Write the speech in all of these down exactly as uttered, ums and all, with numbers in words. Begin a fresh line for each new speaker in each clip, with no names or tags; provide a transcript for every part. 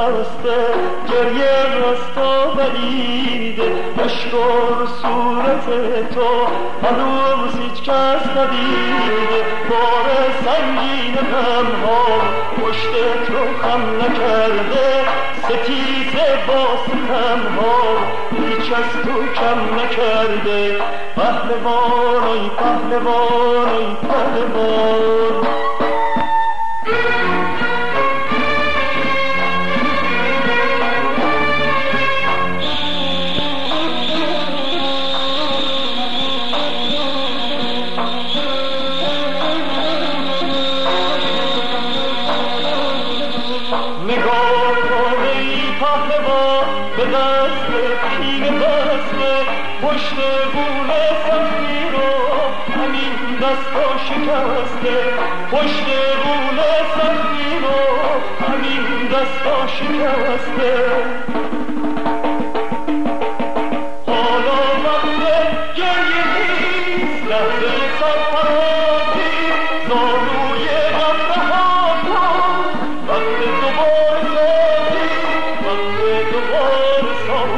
خسته گریه راست و بعیده اشکار صورت تو هنوز هیچ کس ندیده بار سنگین غمها پشت تو خم نکرده ستیز با ستمها هیچ از تو کم نکرده پهلوان ای پهلوان ای پهلوان به دست پیل بسته پشت گونه سختی رو همین دستا شکسته پشت گونه سختی رو همین دستا شکسته حالا وقت گریه نیست لحظه سرفرازی زانوی غم رها کن وقت دوباره سازی وقت دوباره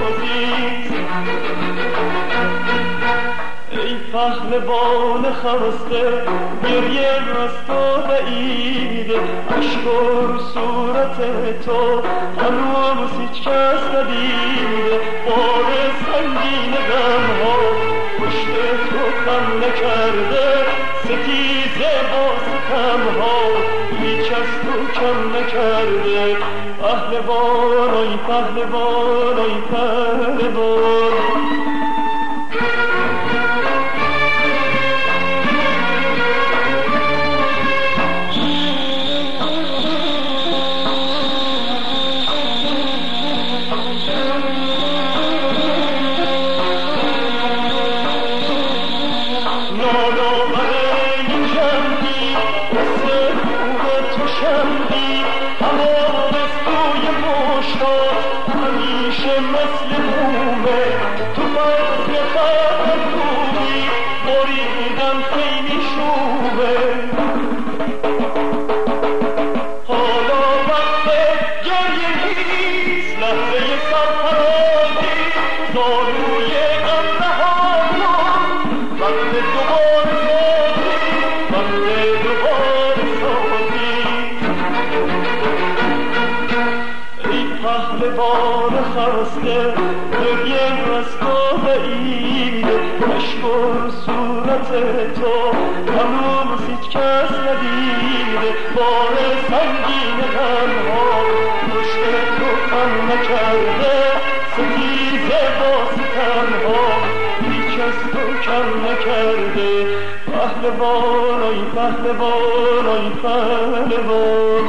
ای پهلوان خسته گریه راست و بعیده اشکار صورت تو هنوز هیچ کس ندیده بار سنگین غمها پشت تو خم نکرده ستیز با ستمها هیچ از تو کم نکرده پهلوان ای پهلوان ای پهلوان همیشه مثل بومه تو فصل خطر خوبی بریدم خیلی شومه حالا وقت گریه نیست لحظه سرفرازی زانوی غم رها کن وقت دوباره سازی وقت دوباره سازی پهلوان خسته گریه راست و بعیده اشکار صورت تو هنوز هیچ کس ندیده بار سنگین غمها پشت تو خم نکرده ستیز با ستمها هیچ از تو کم نکرده پهلوان ای پهلوان ای پهلوان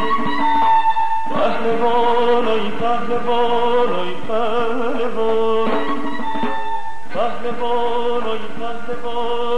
پهلوان ای پهلوان ای پهلوان پهلوان ای پهلوان